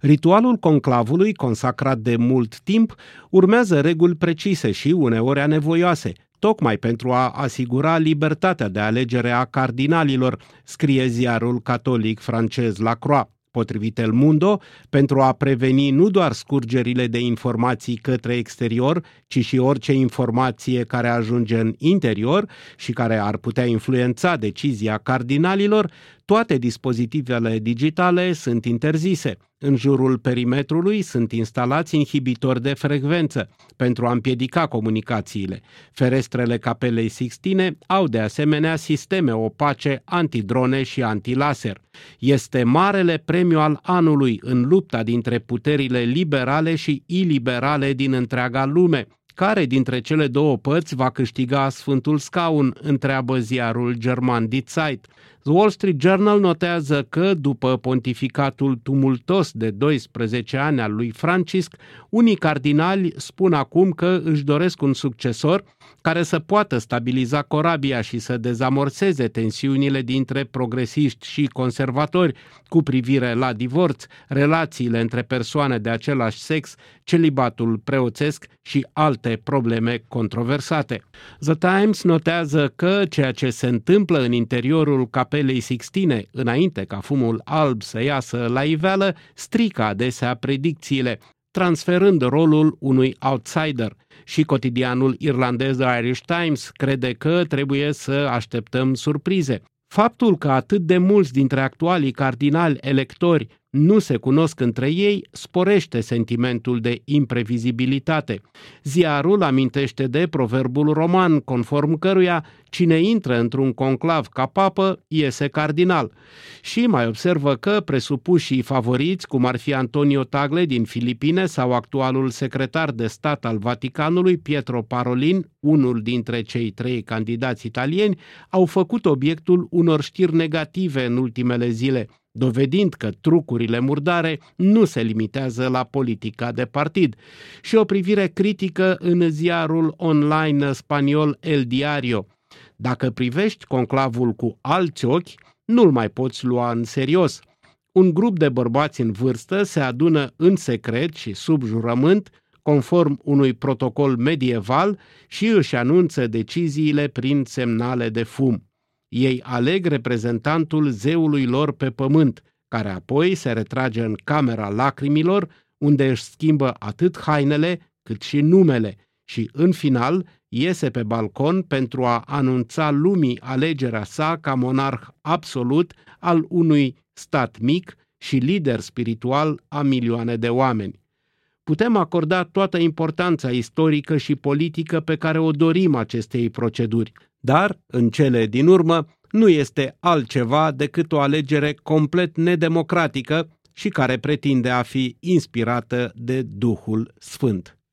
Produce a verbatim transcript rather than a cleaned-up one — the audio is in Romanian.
Ritualul conclavului, consacrat de mult timp, urmează reguli precise și uneori anevoioase, tocmai pentru a asigura libertatea de alegere a cardinalilor, scrie ziarul catolic francez La Croix. Potrivit El Mundo, pentru a preveni nu doar scurgerile de informații către exterior, ci și orice informație care ajunge în interior și care ar putea influența decizia cardinalilor, toate dispozitivele digitale sunt interzise. În jurul perimetrului sunt instalați inhibitori de frecvență pentru a împiedica comunicațiile. Ferestrele Capelei Sixtine au de asemenea sisteme opace antidrone și antilaser. Este marele premiu al anului în lupta dintre puterile liberale și iliberale din întreaga lume. Care dintre cele două părți va câștiga Sfântul Scaun, întreabă ziarul german Die Zeit. The Wall Street Journal notează că, după pontificatul tumultos de doisprezece ani al lui Francisc, unii cardinali spun acum că își doresc un succesor care să poată stabiliza corabia și să dezamorseze tensiunile dintre progresiști și conservatori cu privire la divorț, relațiile între persoane de același sex, celibatul preoțesc și alte probleme controversate. The Times notează că ceea ce se întâmplă în interiorul Capelei Sixtine, înainte ca fumul alb să iasă la iveală, strică adesea predicțiile, transferând rolul unui outsider. Și cotidianul irlandez The Irish Times crede că trebuie să așteptăm surprize. Faptul că atât de mulți dintre actualii cardinali electori nu se cunosc între ei sporește sentimentul de imprevizibilitate. Ziarul amintește de proverbul roman, conform căruia cine intră într-un conclav ca papă iese cardinal. Și mai observă că presupușii favoriți, cum ar fi Antonio Tagle din Filipine sau actualul secretar de stat al Vaticanului, Pietro Parolin, unul dintre cei trei candidați italieni, au făcut obiectul unor știri negative în ultimele zile, dovedind că trucurile murdare nu se limitează la politica de partid. Și o privire critică în ziarul online spaniol El Diario. Dacă privești conclavul cu alți ochi, nu-l mai poți lua în serios. Un grup de bărbați în vârstă se adună în secret și sub jurământ, conform unui protocol medieval, și își anunță deciziile prin semnale de fum. Ei aleg reprezentantul zeului lor pe pământ, care apoi se retrage în camera lacrimilor, unde își schimbă atât hainele cât și numele și, în final, iese pe balcon pentru a anunța lumii alegerea sa ca monarh absolut al unui stat mic și lider spiritual a milioane de oameni. Putem acorda toată importanța istorică și politică pe care o dorim acestei proceduri, dar, în cele din urmă, nu este altceva decât o alegere complet nedemocratică și care pretinde a fi inspirată de Duhul Sfânt.